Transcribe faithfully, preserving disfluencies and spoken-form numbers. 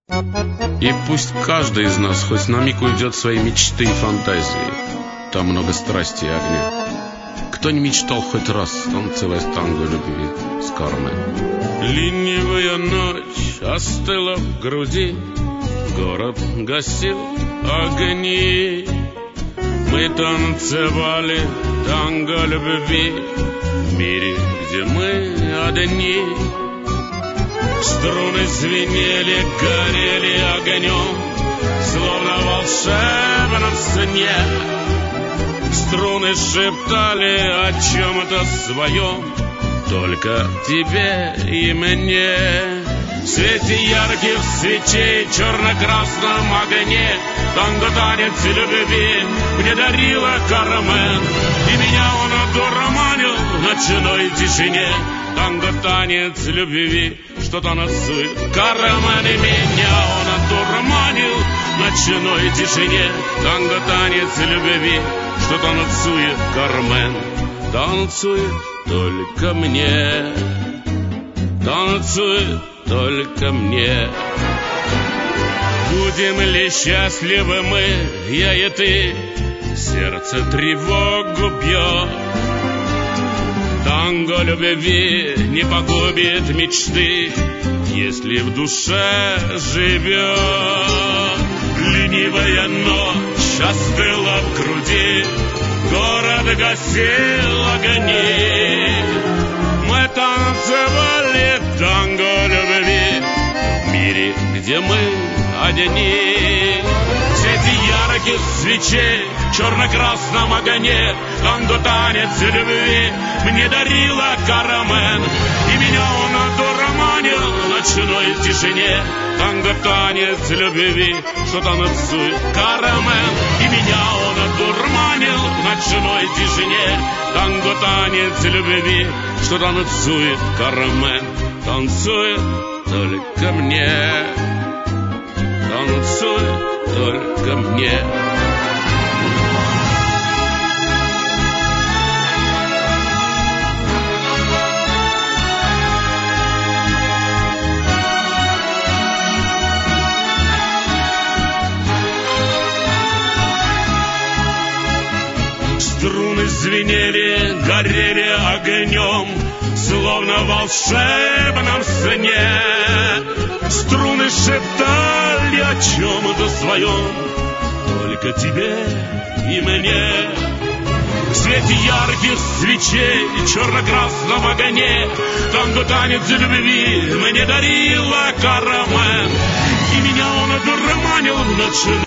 И пусть каждый из нас хоть на миг уйдет в свои мечты и фантазии. Там много страсти и огня. Кто не мечтал хоть раз танцевать танго любви с Кармен? Ленивая ночь остыла в груди, город гасил огни. Мы танцевали танго любви в мире, где мы одни. Струны звенели, горели огнем, словно в волшебном сне. Струны шептали о чем-то своем, только тебе и мне. В свете ярких свечей, черно-красном огне, танго танец любви мне дарила Кармен. И меня он одурманил в ночной тишине. Танго танец любви, что танцует Кармен. И меня он одурманил в ночной тишине. Танго танец любви, что танцует Кармен. Танцует только мне, танцует только мне. Будем ли счастливы мы, я и ты? Сердце тревогу бьет. Танго любви не погубит мечты, если в душе живет. Ленивая ночь остыла в груди, город гасил огни. Мы танцевали танго любви в мире, где мы одни. В свете ярких свечей, черно-красном огне, танго танец любви мне дарила Кармен. И меня он одурманил в ночной тишине. Танго танец любви, что танцует Кармен. И меня он одурманил в ночной тишине. Танго танец любви, что танцует Кармен. Танцует только мне, танцует только мне. Струны звенели, горели огнем, словно в волшебном сне. Струны шептали о чем-то своем, только тебе и мне. В свете ярких свечей, черно-красном огне, танго танец любви мне дарила Кармен. И меня он одурманил в ночь.